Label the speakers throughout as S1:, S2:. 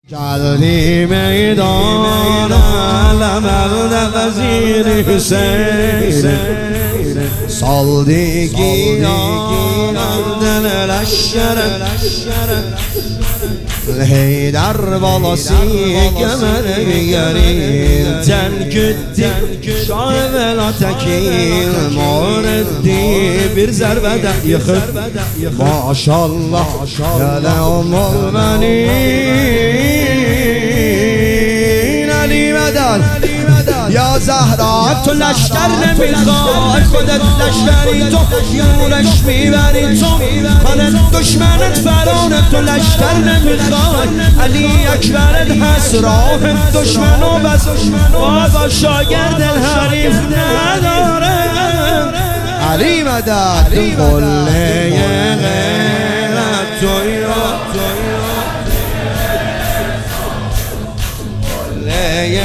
S1: جلدی میدان علم وزیر حسین سالدگی دل لشکر Heydar balası gemerin Tenkütti Şah evvela tekil Muriddi bir zerbede yıkıp Maşallah Hele umul benin Ali medal Ya Zahra تو لشکر نمیخوای خودت لشکری تو یورش میبری تو خانت دشمنت فرانه تو لشکر نمیخوای علی اکبرت هست راه دشمنو بس بابا شاگرد الحریف نداره علی مدد قله غیرت توی قله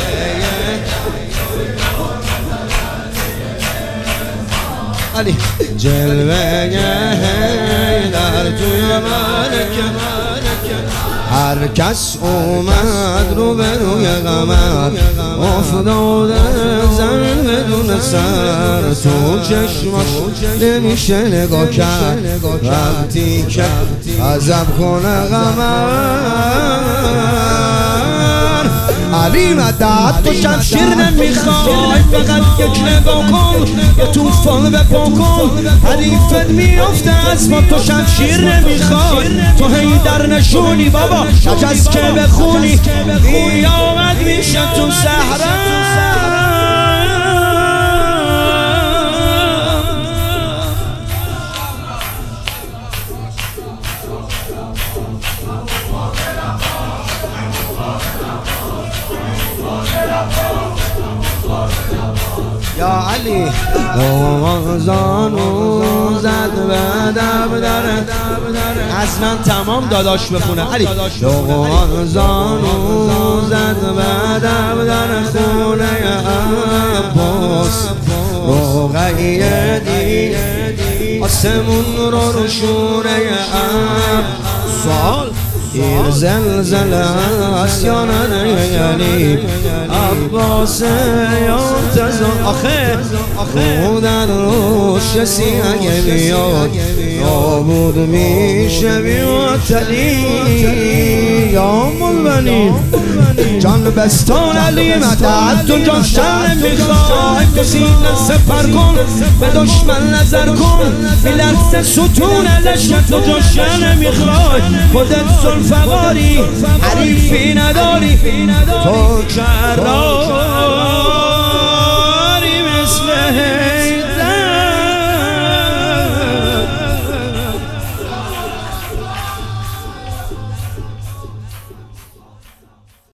S1: علی جلوه در توی ملکه هر کس اومد رو به روی قمر افتاده زمین بدون سر تو چشماش نمیشه نگاه کرد وقتی که عذب کنه قمر علی مدد تو شمشیر نمیخوای فقط یک نگاه کن یه توفان بپا کن حریفت میافته از ما تو شمشیر نمیخوای تو هیدر نشونی بابا نجس که بخونی قیامت میشه تو صحرا یا علی زانو زد به دب دره اصلا تمام داداش بخونه علی زانو زد به دب دره خونه عباس روغیه دی آسمون رو روشونه سوال این زلزله هست یا نه یعنی عباس یا تزا آخه در روش سیه بیاد نابود میشه بیوتلی یا ملبنی جان بستان علی مدد تو جان شر میخوای تو سینه سپر کن به دشمن نظر کن بلرس ستون لشکر تو جان شر میخوای خودت فواری حریفی نداری تو کرا